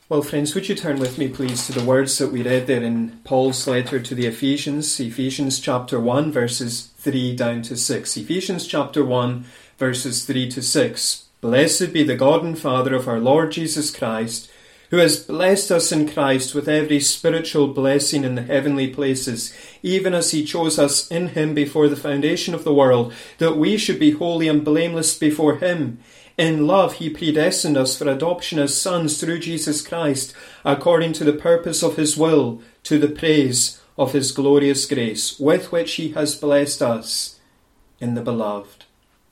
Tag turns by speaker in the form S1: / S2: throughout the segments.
S1: Well, friends, would you turn with me, please, to the words that we read there in Paul's letter to the Ephesians chapter 1, verses 3 down to 6. Ephesians chapter 1, verses 3 to 6. Blessed be the God and Father of our Lord Jesus Christ, who has blessed us in Christ with every spiritual blessing in the heavenly places, even as he chose us in him before the foundation of the world, that we should be holy and blameless before him. In love he predestined us for adoption as sons through Jesus Christ, according to the purpose of his will, to the praise of his glorious grace, with which he has blessed us in the beloved.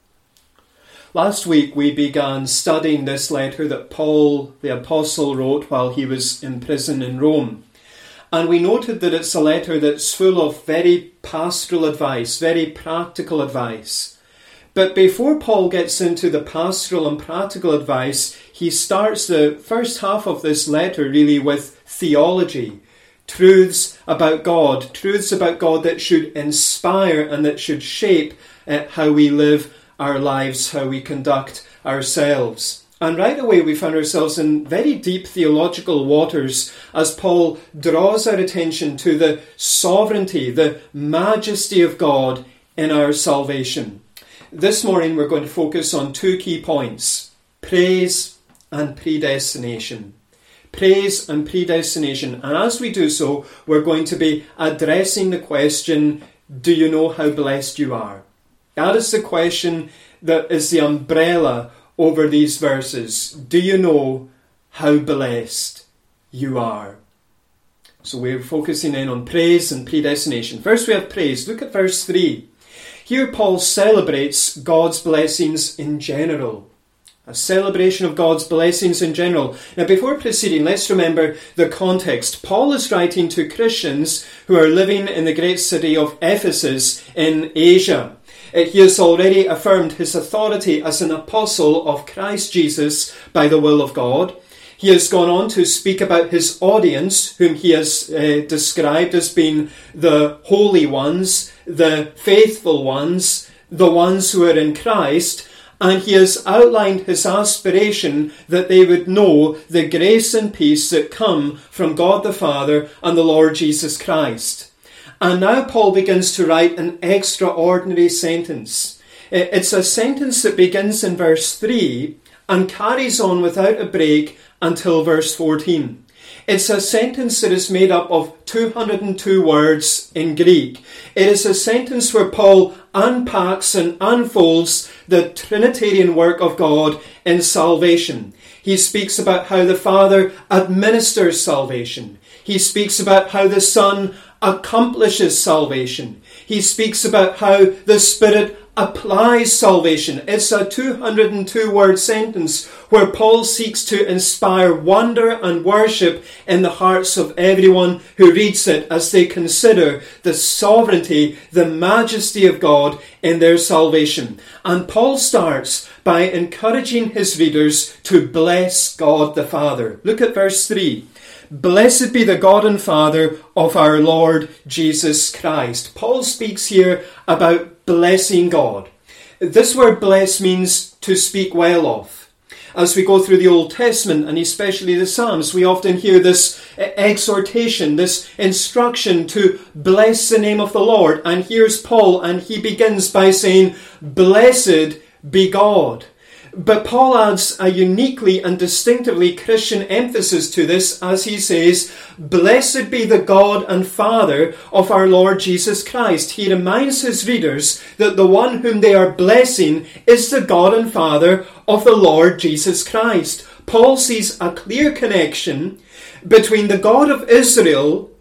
S1: Last week we began studying this letter that Paul the Apostle wrote while he was in prison in Rome. And we noted that it's a letter that's full of very pastoral advice, very practical advice. But before Paul gets into the pastoral and practical advice, he starts the first half of this letter really with theology, truths about God that should inspire and that should shape how we live our lives, how we conduct ourselves. And right away we found ourselves in very deep theological waters as Paul draws our attention to the sovereignty, the majesty of God in our salvation. This morning we're going to focus on two key points: praise and predestination. Praise and predestination. And as we do so, we're going to be addressing the question, do you know how blessed you are? That is the question that is the umbrella over these verses. Do you know how blessed you are? So we're focusing in on praise and predestination. First we have praise. Look at verse 3. Here Paul celebrates God's blessings in general. A celebration of God's blessings in general. Now before proceeding, let's remember the context. Paul is writing to Christians who are living in the great city of Ephesus in Asia. He has already affirmed his authority as an apostle of Christ Jesus by the will of God. He has gone on to speak about his audience, whom he has described as being the holy ones, the faithful ones, the ones who are in Christ, and he has outlined his aspiration that they would know the grace and peace that come from God the Father and the Lord Jesus Christ. And now Paul begins to write an extraordinary sentence. It's a sentence that begins in verse 3 and carries on without a break until verse 14. It's a sentence that is made up of 202 words in Greek. It is a sentence where Paul unpacks and unfolds the Trinitarian work of God in salvation. He speaks about how the Father administers salvation. He speaks about how the Son accomplishes salvation. He speaks about how the Spirit applies salvation. It's a 202-word sentence where Paul seeks to inspire wonder and worship in the hearts of everyone who reads it as they consider the sovereignty, the majesty of God in their salvation. And Paul starts by encouraging his readers to bless God the Father. Look at verse 3. Blessed be the God and Father of our Lord Jesus Christ. Paul speaks here about blessing God. This word bless means to speak well of. As we go through the Old Testament and especially the Psalms, we often hear this exhortation, this instruction to bless the name of the Lord. And here's Paul, and he begins by saying, blessed be God. But Paul adds a uniquely and distinctively Christian emphasis to this as he says, blessed be the God and Father of our Lord Jesus Christ. He reminds his readers that the one whom they are blessing is the God and Father of the Lord Jesus Christ. Paul sees a clear connection between the God of Israel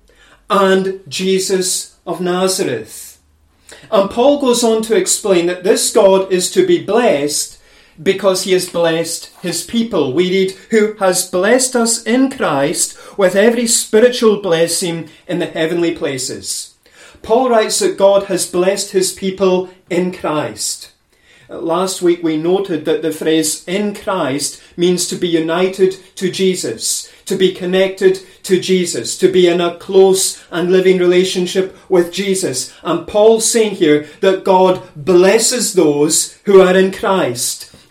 S1: and Jesus of Nazareth. And Paul goes on to explain that this God is to be blessed because he has blessed his people. We read, who has blessed us in Christ with every spiritual blessing in the heavenly places. Paul writes that God has blessed his people in Christ. Last week we noted that the phrase in Christ means to be united to Jesus, to be connected to Jesus, to be in a close and living relationship with Jesus. And Paul's saying here that God blesses those who are in Christ.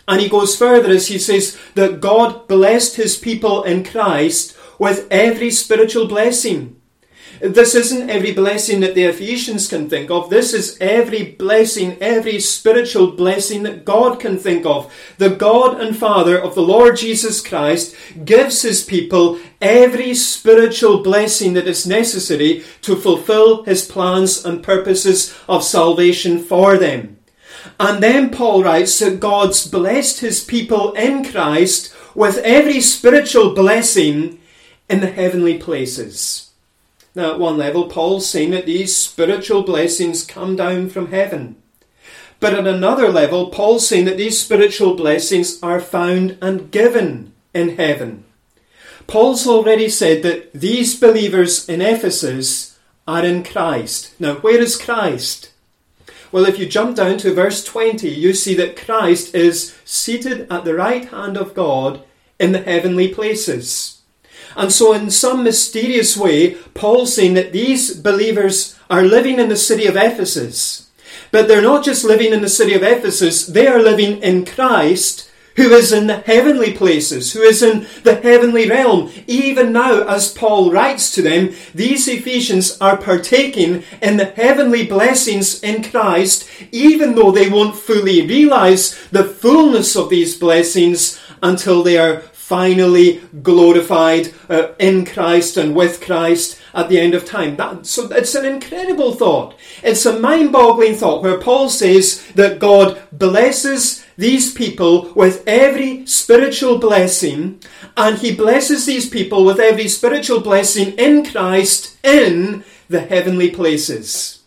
S1: And he goes further as he says that God blessed his people in Christ with every spiritual blessing. This isn't every blessing that the Ephesians can think of. This is every blessing, every spiritual blessing that God can think of. The God and Father of the Lord Jesus Christ gives his people every spiritual blessing that is necessary to fulfill his plans and purposes of salvation for them. And then Paul writes that God's blessed his people in Christ with every spiritual blessing in the heavenly places. Now, at one level, Paul's saying that these spiritual blessings come down from heaven. But at another level, Paul's saying that these spiritual blessings are found and given in heaven. Paul's already said that these believers in Ephesus are in Christ. Now, where is Christ? Well, if you jump down to verse 20, you see that Christ is seated at the right hand of God in the heavenly places. And so in some mysterious way, Paul's saying that these believers are living in the city of Ephesus. But they're not just living in the city of Ephesus, they are living in Christ, who is in the heavenly places, who is in the heavenly realm. Even now, as Paul writes to them, these Ephesians are partaking in the heavenly blessings in Christ, even though they won't fully realize the fullness of these blessings until they are finally glorified in Christ and with Christ at the end of time. So it's an incredible thought. It's a mind-boggling thought where Paul says that God blesses these people with every spiritual blessing, and he blesses these people with every spiritual blessing in Christ in the heavenly places.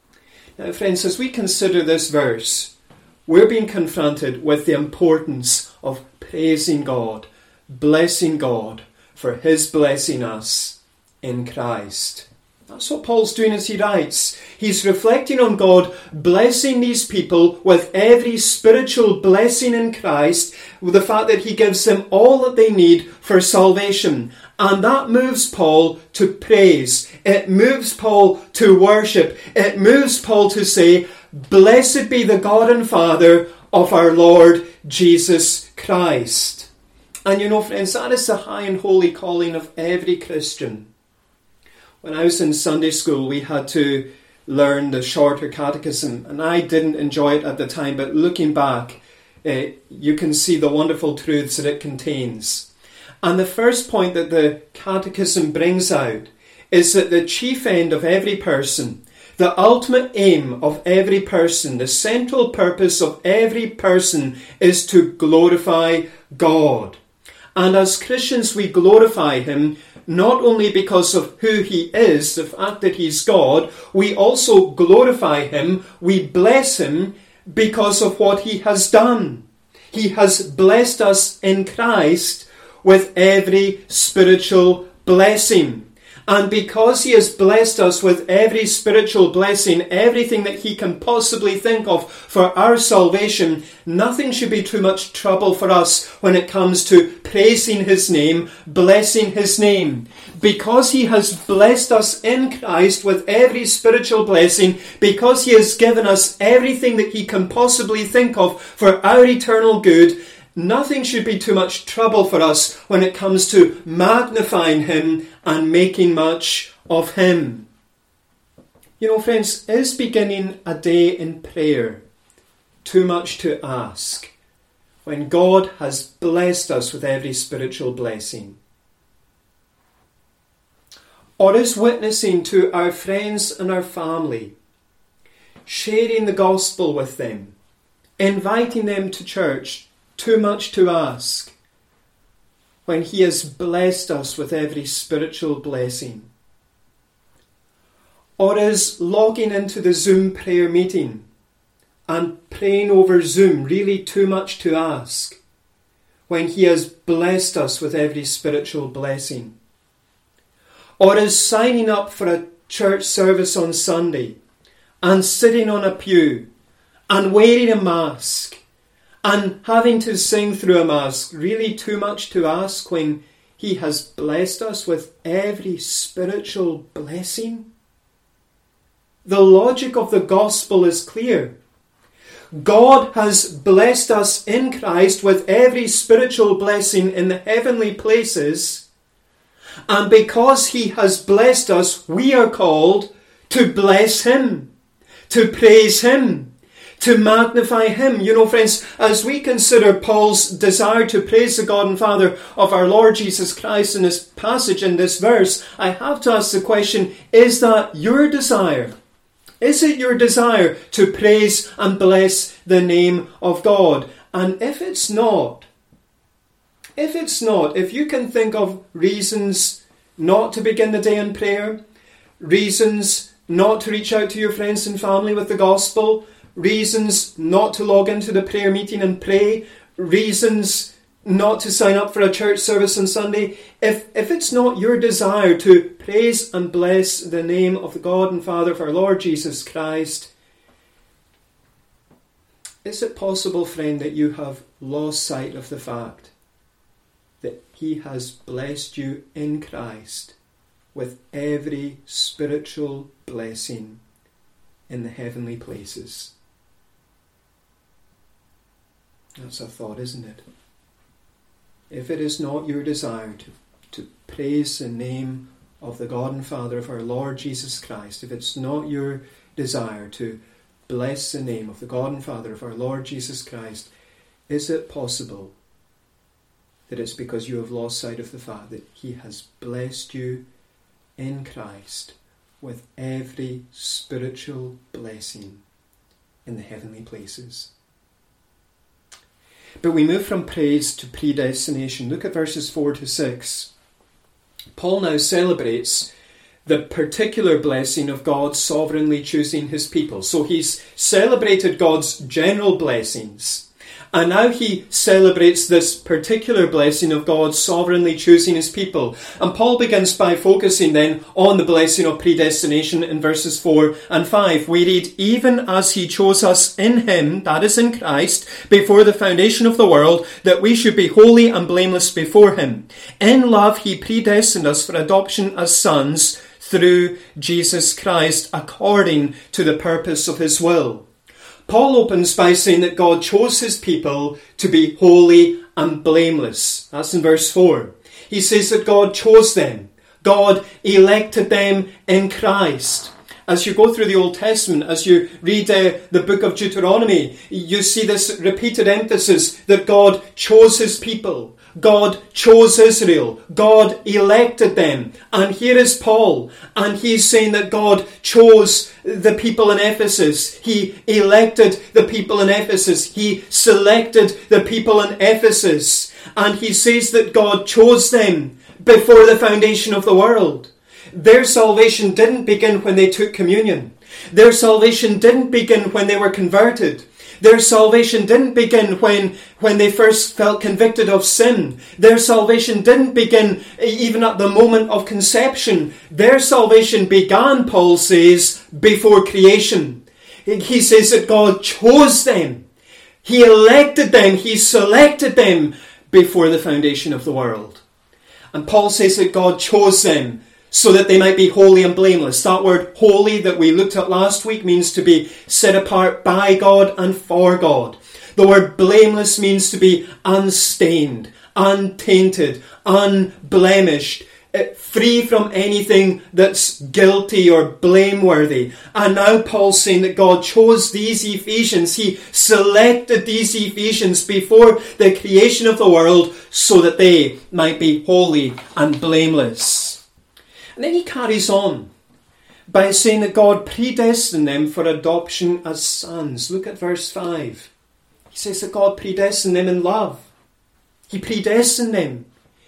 S1: Now, friends, as we consider this verse, we're being confronted with the importance of praising God, blessing God for his blessing us in Christ. That's what Paul's doing as he writes. He's reflecting on God blessing these people with every spiritual blessing in Christ, with the fact that he gives them all that they need for salvation. And that moves Paul to praise. It moves Paul to worship. It moves Paul to say, "Blessed be the God and Father of our Lord Jesus Christ." And you know, friends, that is the high and holy calling of every Christian. When I was in Sunday school, we had to learn the shorter catechism, and I didn't enjoy it at the time, but looking back, you can see the wonderful truths that it contains. And the first point that the catechism brings out is that the chief end of every person, the ultimate aim of every person, the central purpose of every person is to glorify God. And as Christians, we glorify him not only because of who he is, the fact that he's God, we also glorify him, we bless him because of what he has done. He has blessed us in Christ with every spiritual blessing. And because he has blessed us with every spiritual blessing, everything that he can possibly think of for our salvation, nothing should be too much trouble for us when it comes to praising his name, blessing his name. Because he has blessed us in Christ with every spiritual blessing, because he has given us everything that he can possibly think of for our eternal good, nothing should be too much trouble for us when it comes to magnifying him and making much of him. You know, friends, is beginning a day in prayer too much to ask when God has blessed us with every spiritual blessing? Or is witnessing to our friends and our family, sharing the gospel with them, inviting them to church, too much to ask when he has blessed us with every spiritual blessing? Or is logging into the Zoom prayer meeting and praying over Zoom really too much to ask when he has blessed us with every spiritual blessing? Or is signing up for a church service on Sunday and sitting on a pew and wearing a mask and having to sing through a mask really too much to ask when he has blessed us with every spiritual blessing? The logic of the gospel is clear. God has blessed us in Christ with every spiritual blessing in the heavenly places. And because he has blessed us, we are called to bless him, to praise him, to magnify him. You know, friends, as we consider Paul's desire to praise the God and Father of our Lord Jesus Christ in this passage, in this verse, I have to ask the question, is that your desire? Is it your desire to praise and bless the name of God? And if it's not, if you can think of reasons not to begin the day in prayer, reasons not to reach out to your friends and family with the gospel, reasons not to log into the prayer meeting and pray, reasons not to sign up for a church service on Sunday, if it's not your desire to praise and bless the name of the God and Father of our Lord Jesus Christ, is it possible, friend, that you have lost sight of the fact that he has blessed you in Christ with every spiritual blessing in the heavenly places? That's a thought, isn't it? If it is not your desire to praise the name of the God and Father of our Lord Jesus Christ, if it's not your desire to bless the name of the God and Father of our Lord Jesus Christ, is it possible that it's because you have lost sight of the fact that he has blessed you in Christ with every spiritual blessing in the heavenly places? But we move from praise to predestination. Look at verses 4 to 6. Paul now celebrates the particular blessing of God sovereignly choosing his people. So he's celebrated God's general blessings. And now he celebrates this particular blessing of God sovereignly choosing his people. And Paul begins by focusing then on the blessing of predestination in verses 4 and 5. We read, even as he chose us in him, that is in Christ, before the foundation of the world, that we should be holy and blameless before him. In love he predestined us for adoption as sons through Jesus Christ, according to the purpose of his will. Paul opens by saying that God chose his people to be holy and blameless. That's in verse 4. He says that God chose them. God elected them in Christ. As you go through the Old Testament, as you read the book of Deuteronomy, you see this repeated emphasis that God chose his people. God chose Israel. God elected them. And here is Paul, and he's saying that God chose the people in Ephesus. He elected the people in Ephesus. He selected the people in Ephesus. And he says that God chose them before the foundation of the world. Their salvation didn't begin when they took communion. Their salvation didn't begin when they were converted. Their salvation didn't begin when they first felt convicted of sin. Their salvation didn't begin even at the moment of conception. Their salvation began, Paul says, before creation. He says that God chose them. He elected them. He selected them before the foundation of the world. And Paul says that God chose them so that they might be holy and blameless. That word holy that we looked at last week means to be set apart by God and for God. The word blameless means to be unstained, untainted, unblemished, free from anything that's guilty or blameworthy. And now Paul's saying that God chose these Ephesians. He selected these Ephesians before the creation of the world so that they might be holy and blameless. And then he carries on by saying that God predestined them for adoption as sons. Look at verse 5. He says that God predestined them in love. He predestined them.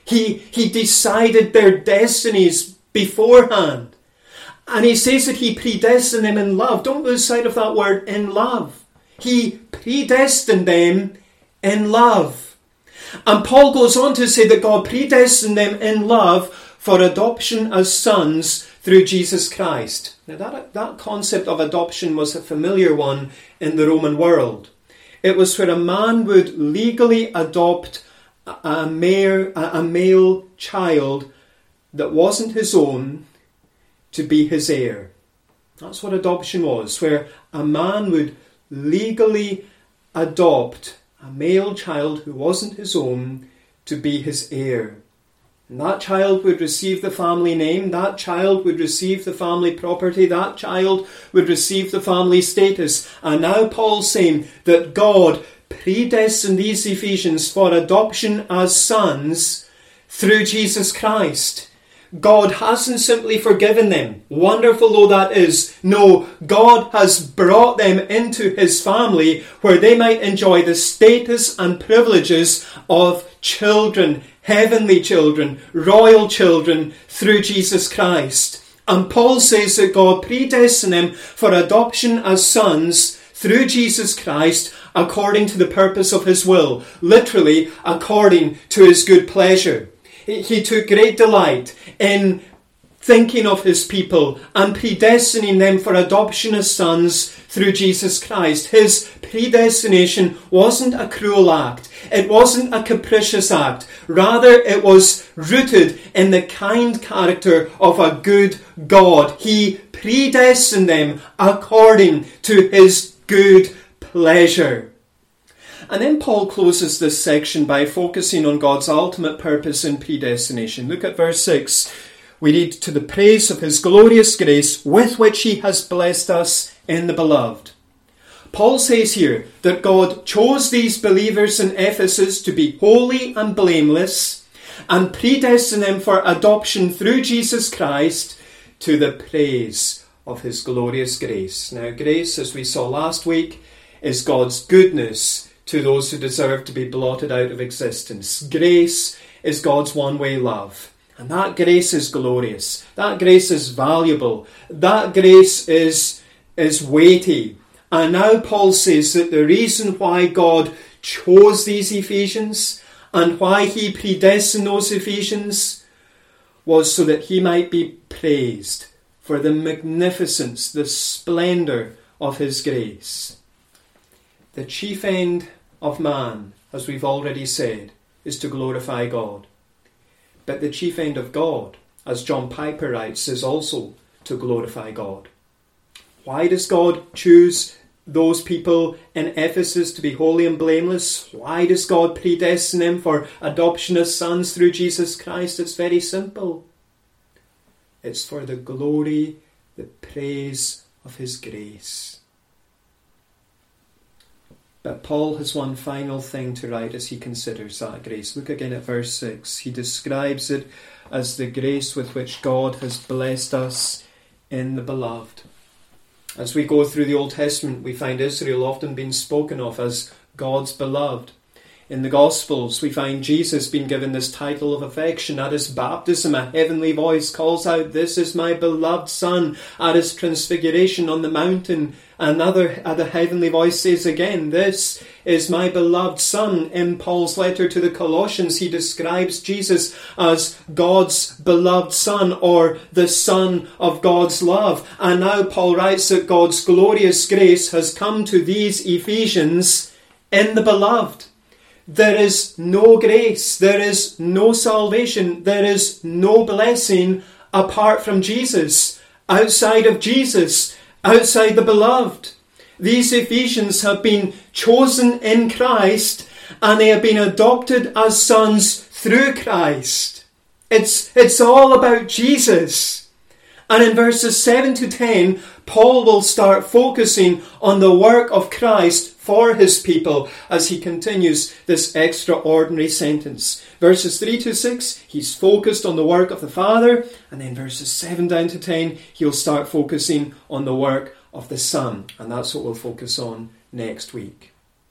S1: He decided their destinies beforehand. And he says that he predestined them in love. Don't lose sight of that word, in love. He predestined them in love. And Paul goes on to say that God predestined them in love for adoption as sons through Jesus Christ. Now that concept of adoption was a familiar one in the Roman world. It was where a man would legally adopt a male child that wasn't his own to be his heir. That's what adoption was, where a man would legally adopt a male child who wasn't his own to be his heir. And that child would receive the family name, that child would receive the family property, that child would receive the family status. And now Paul's saying that God predestined these Ephesians for adoption as sons through Jesus Christ. God hasn't simply forgiven them, wonderful though that is. No, God has brought them into his family where they might enjoy the status and privileges of children, heavenly children, royal children through Jesus Christ. And Paul says that God predestined them for adoption as sons through Jesus Christ according to the purpose of his will, literally according to his good pleasure. He took great delight in thinking of his people and predestining them for adoption as sons through Jesus Christ. His predestination wasn't a cruel act. It wasn't a capricious act. Rather, it was rooted in the kind character of a good God. He predestined them according to his good pleasure. And then Paul closes this section by focusing on God's ultimate purpose in predestination. Look at verse 6. We read, "To the praise of his glorious grace with which he has blessed us in the beloved." Paul says here that God chose these believers in Ephesus to be holy and blameless and predestined them for adoption through Jesus Christ to the praise of his glorious grace. Now, grace, as we saw last week, is God's goodness to those who deserve to be blotted out of existence. Grace is God's one-way love. And that grace is glorious. That grace is valuable. That grace is weighty. And now Paul says that the reason why God chose these Ephesians and why he predestined those Ephesians was so that he might be praised for the magnificence, the splendour of his grace. The chief end of man, as we've already said, is to glorify God. But the chief end of God, as John Piper writes, is also to glorify God. Why does God choose those people in Ephesus to be holy and blameless? Why does God predestine them for adoption as sons through Jesus Christ? It's very simple. It's for the glory, the praise of his grace. But Paul has one final thing to write as he considers that grace. Look again at verse 6. He describes it as the grace with which God has blessed us in the beloved. As we go through the Old Testament, we find Israel often being spoken of as God's beloved. In the Gospels, we find Jesus being given this title of affection. At his baptism, a heavenly voice calls out, "This is my beloved Son." At his transfiguration on the mountain, the heavenly voice says again, "This is my beloved Son." In Paul's letter to the Colossians, he describes Jesus as God's beloved Son, or the Son of God's love. And now Paul writes that God's glorious grace has come to these Ephesians in the beloved. There is no grace, there is no salvation, there is no blessing apart from Jesus, outside of Jesus, outside the beloved. These Ephesians have been chosen in Christ and they have been adopted as sons through Christ. It's all about Jesus. And in verses 7 to 10, Paul will start focusing on the work of Christ for his people as he continues this extraordinary sentence. Verses 3 to 6, he's focused on the work of the Father, and then verses 7 down to 10, he'll start focusing on the work of the Son, and that's what we'll focus on next week.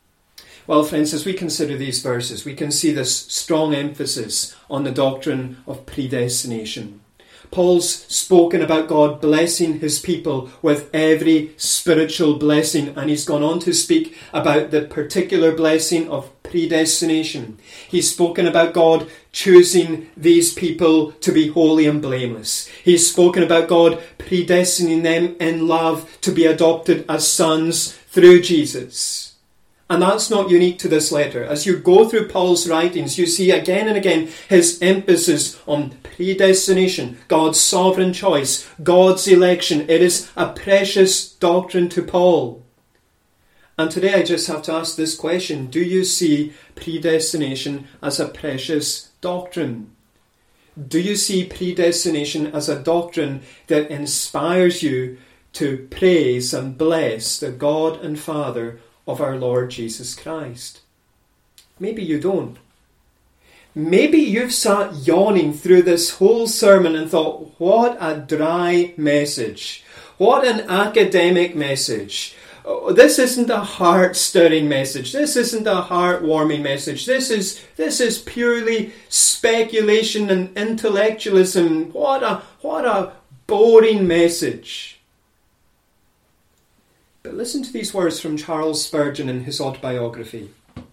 S1: Well, friends, as we consider these verses, we can see this strong emphasis on the doctrine of predestination. Paul's spoken about God blessing his people with every spiritual blessing, and he's gone on to speak about the particular blessing of predestination. He's spoken about God choosing these people to be holy and blameless. He's spoken about God predestining them in love to be adopted as sons through Jesus. And that's not unique to this letter. As you go through Paul's writings, you see again and again his emphasis on predestination, God's sovereign choice, God's election. It is a precious doctrine to Paul. And today I just have to ask this question: do you see predestination as a precious doctrine? Do you see predestination as a doctrine that inspires you to praise and bless the God and Father of our Lord Jesus Christ? Maybe you don't. Maybe you've sat yawning through this whole sermon and thought, what a dry message. What an academic message. This isn't a heart-stirring message. This isn't a heart-warming message. This is purely speculation and intellectualism. What a boring message. But listen to these words from Charles Spurgeon in his autobiography.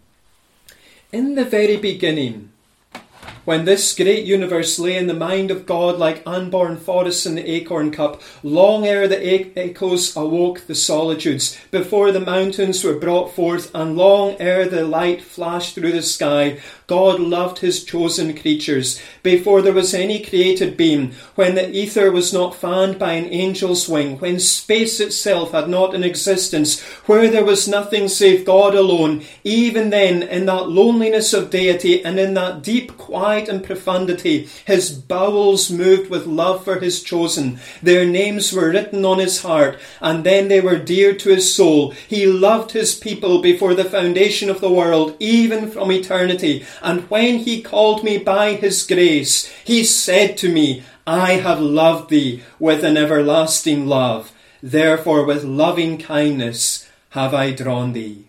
S1: In the very beginning, when this great universe lay in the mind of God like unborn forests in the acorn cup, long ere the echoes awoke the solitudes, before the mountains were brought forth, and long ere the light flashed through the sky, God loved his chosen creatures. Before there was any created being, when the ether was not fanned by an angel's wing, when space itself had not an existence, where there was nothing save God alone, even then, in that loneliness of deity and in that deep quiet and profundity, his bowels moved with love for his chosen. Their names were written on his heart, and then they were dear to his soul. He loved his people before the foundation of the world, even from eternity. And when he called me by his grace, he said to me, I have loved thee with an everlasting love. Therefore with loving kindness have I drawn thee.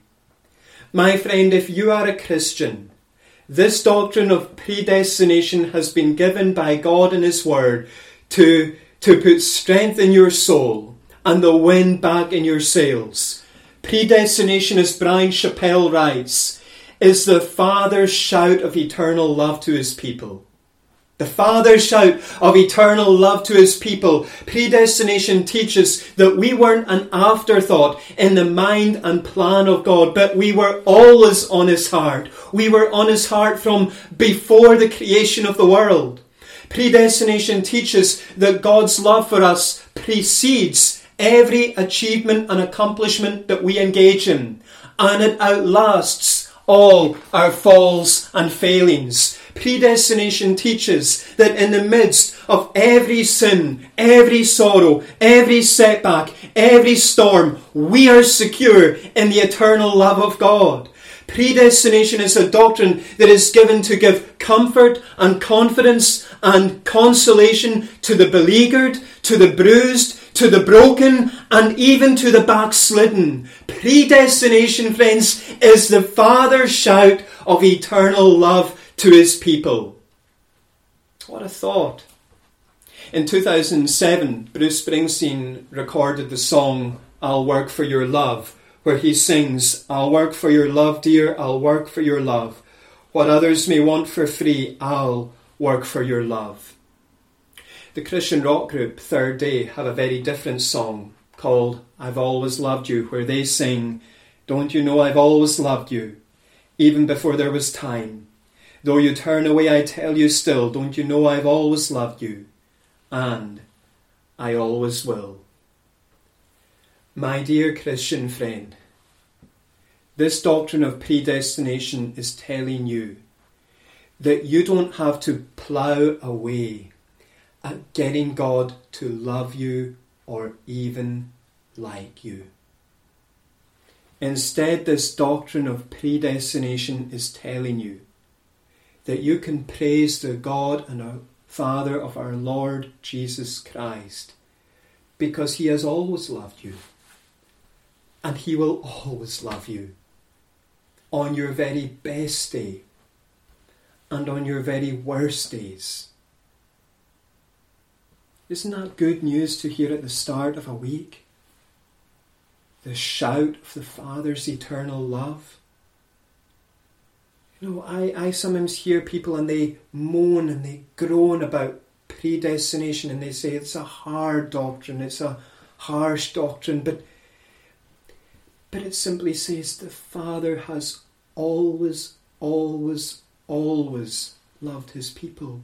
S1: My friend, if you are a Christian, this doctrine of predestination has been given by God in his word to put strength in your soul and the wind back in your sails. Predestination, as Brian Chappell writes, is the Father's shout of eternal love to his people. The Father's shout of eternal love to his people. Predestination teaches that we weren't an afterthought in the mind and plan of God, but we were always on his heart. We were on his heart from before the creation of the world. Predestination teaches that God's love for us precedes every achievement and accomplishment that we engage in, and it outlasts all our falls and failings. Predestination teaches that in the midst of every sin, every sorrow, every setback, every storm, we are secure in the eternal love of God. Predestination is a doctrine that is given to give comfort and confidence and consolation to the beleaguered, to the bruised, to the broken, and even to the backslidden. Predestination, friends, is the Father's shout of eternal love to his people. What a thought. In 2007, Bruce Springsteen recorded the song, I'll Work for Your Love, where he sings, I'll work for your love, dear, I'll work for your love. What others may want for free, I'll work for your love. The Christian rock group Third Day have a very different song called I've Always Loved You, where they sing, don't you know I've always loved you, even before there was time. Though you turn away, I tell you still, don't you know I've always loved you, and I always will. My dear Christian friend, this doctrine of predestination is telling you that you don't have to plough away at getting God to love you or even like you. Instead, this doctrine of predestination is telling you that you can praise the God and our Father of our Lord Jesus Christ because he has always loved you, and he will always love you on your very best day and on your very worst days. Isn't that good news to hear at the start of a week? The shout of the Father's eternal love. You know, I sometimes hear people and they moan and they groan about predestination and they say it's a hard doctrine, it's a harsh doctrine, but it simply says the Father has always, always, always loved his people.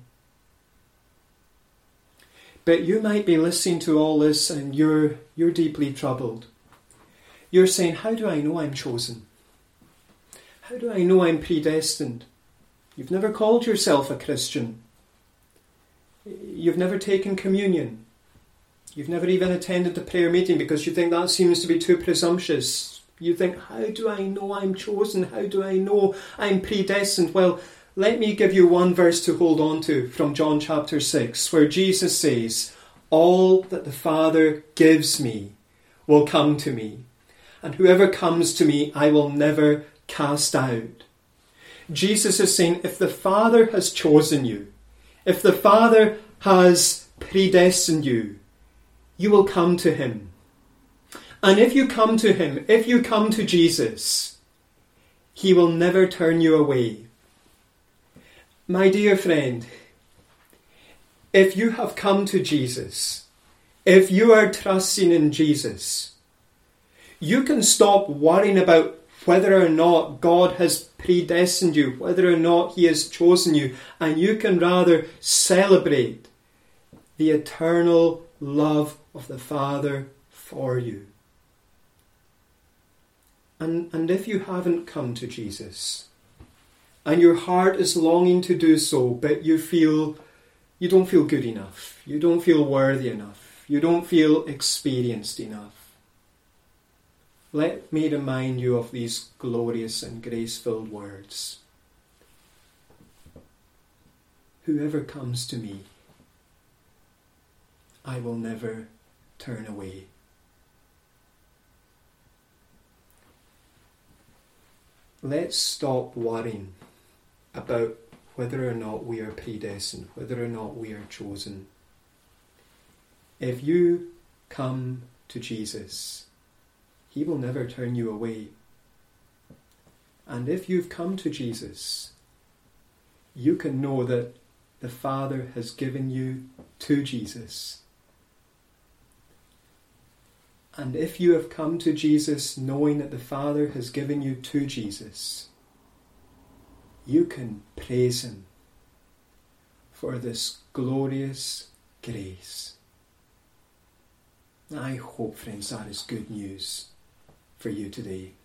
S1: But you might be listening to all this and you're deeply troubled. you're saying, how do I know I'm chosen? How do I know I'm predestined? You've never called yourself a Christian. You've never taken communion. You've never even attended the prayer meeting because you think that seems to be too presumptuous. You think, how do I know I'm chosen? How do I know I'm predestined? Well, let me give you one verse to hold on to from John chapter 6, where Jesus says, all that the Father gives me will come to me, and whoever comes to me I will never cast out. Jesus is saying, if the Father has chosen you, if the Father has predestined you, you will come to him. And if you come to him, if you come to Jesus, he will never turn you away. My dear friend, if you have come to Jesus, if you are trusting in Jesus, you can stop worrying about whether or not God has predestined you, whether or not he has chosen you, and you can rather celebrate the eternal love of the Father for you. And if you haven't come to Jesus, and your heart is longing to do so, but you don't feel good enough, you don't feel worthy enough, you don't feel experienced enough, let me remind you of these glorious and grace-filled words. Whoever comes to me, I will never turn away. Let's stop worrying about whether or not we are predestined, whether or not we are chosen. If you come to Jesus, he will never turn you away. And if you've come to Jesus, you can know that the Father has given you to Jesus. And if you have come to Jesus knowing that the Father has given you to Jesus, you can praise him for this glorious grace. I hope, friends, that is good news for you today.